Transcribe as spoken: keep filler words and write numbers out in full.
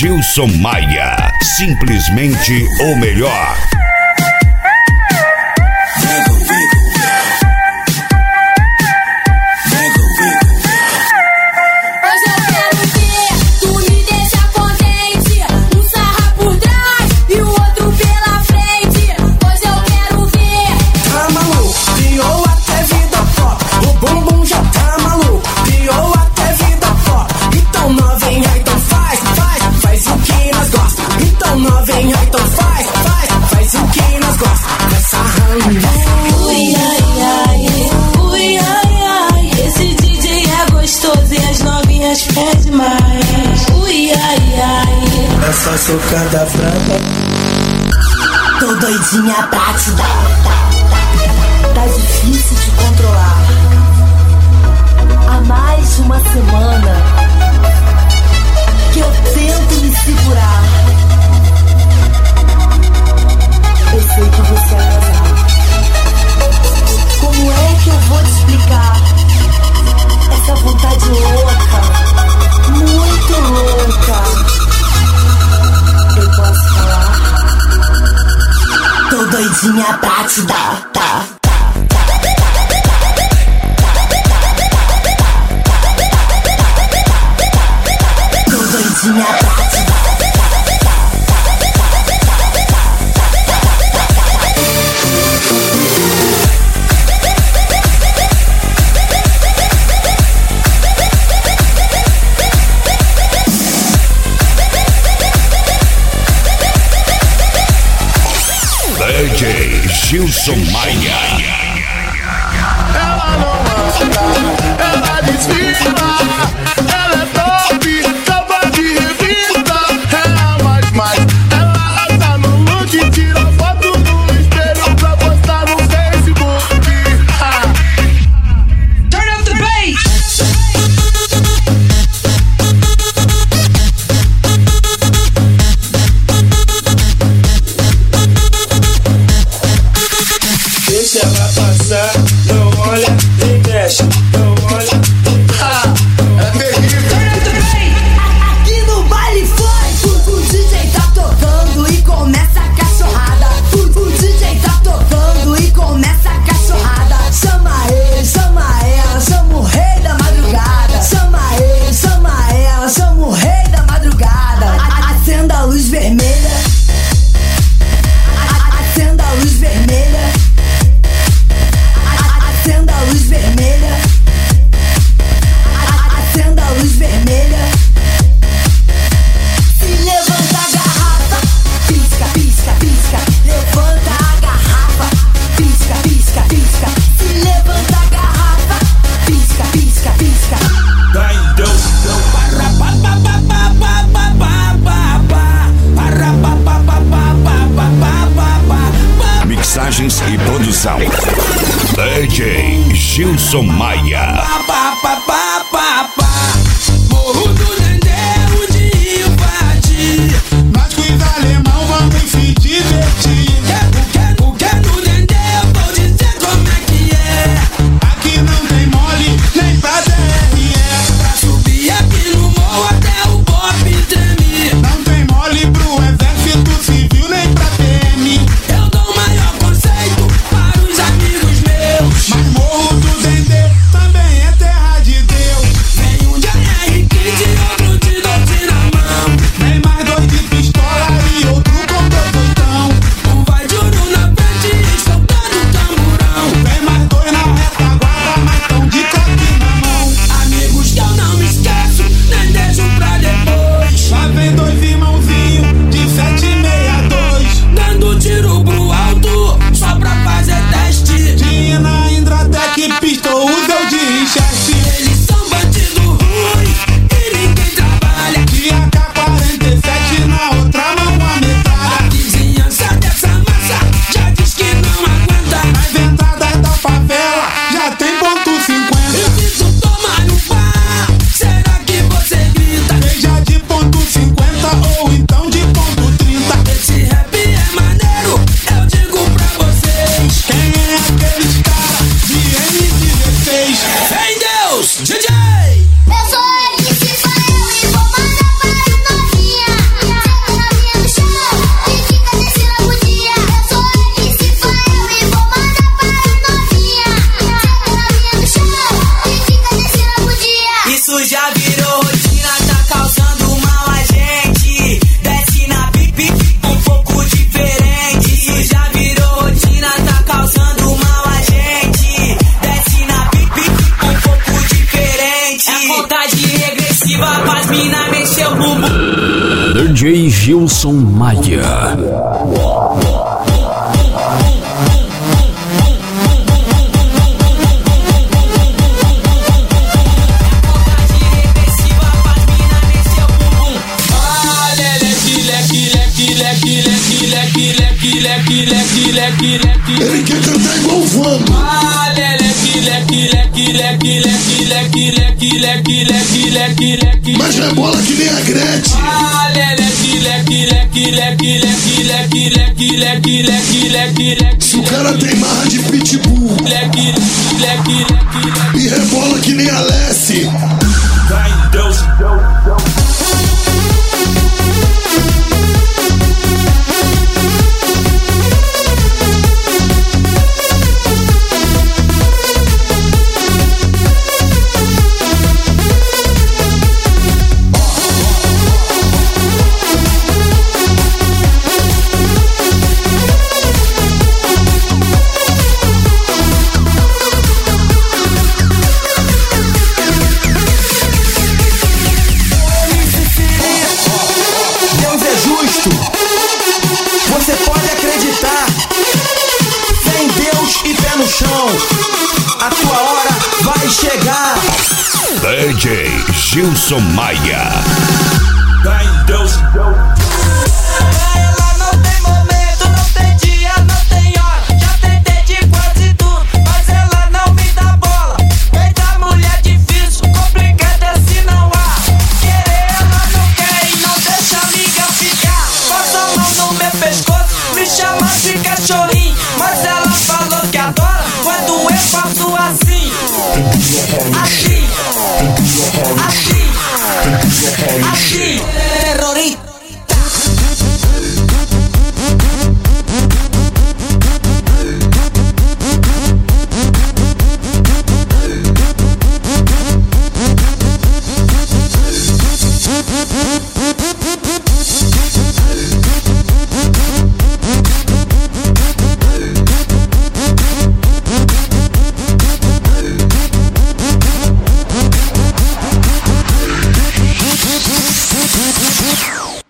Gilson Maia, simplesmente o melhor. Essa socada franca, tô doidinha pra te dar. Tá difícil de controlar. Há mais de uma semana que eu tento me segurar. Eu sei que você é casado. Como é que eu vou te explicar essa vontade louca, muito louca? Eu posso falar? Tô doidinha pra te dar, tá, tá, tá, tá. Tô doidinha pra te dar. D J Gilson Maia. Ela não anda, ela desfila. Ela é top, capa de revista. Ela mais, mais, ela anda no look. Tira foto no espelho pra postar no Facebook. Ah. Turn up the bass. Deixa ela passar, não olha, nem mexe, não olha. Ah, é terrível. Aqui no baile foi, o, o D J tá tocando e começa a cachorrada. O, o D J tá tocando e começa a cachorrada. Chama ele, chama ela, chama o rei da madrugada. Chama ele, chama ela, chama o rei da madrugada. A, acenda a luz vermelha. A, acenda a luz vermelha. Acenda a luz vermelha. Acenda a luz vermelha. Se levanta a garrafa. Pisca, pisca, pisca. Levanta a garrafa. Pisca, pisca, pisca. Se levanta a garrafa. Pisca, pisca, pisca. Vai então, para pa pa pa pa pa pa pa pa. Para pa pa pa pa pa pa pa pa. Mixagens e produção D J Gilson Maia. Pa pa pa pa pa. Morro do Dendê, o de invadir. Nós com os alemão vamos se divertir. O que, o que no Dendê eu vou dizer como é que é. Aqui não tem mole, nem pra D R E. Pra subir aqui no morro até o pop treme. Não tem mole pro exército civil, nem pra P M. Eu dou o maior conceito para os amigos meus. Mas Morro do Dendê também é terra de Deus. já virou rotina, tá causando mal a gente. Desce na pipi, um pouco diferente. Isso já virou rotina, tá causando mal a gente. Desce na pipi, um pouco diferente. É contagem regressiva pras mina mexer o bumbum. D J Gilson Maia. Ele quer cantar igual o Vando. Ah, leque, leque, leque, leque, leque, leque, leque, leque, leque, leque, leque. Mas rebola que nem a Gretchen. Ah, leque, leque, leque, leque, leque, leque, leque, leque, leque, leque, leque. Se o cara tem marra de pitbull. Leque, leque, leque, leque. E rebola que nem a Lessie. Vai, Deus. Você pode acreditar. Sem Deus e pé no chão, a tua hora vai chegar. D J Gilson Maia. Vai, Deus. Ela não tem momento, não tem dia, não tem hora. Já tentei de quase tudo, mas ela não me dá bola. Vem da mulher difícil, complicada assim não há. Querer ela não quer e não deixa a amiga ficar. Passa a mão no meu pescoço, me chama de cachorrinho. Mas ela falou que adora quando eu faço assim. Assim, assim, assim.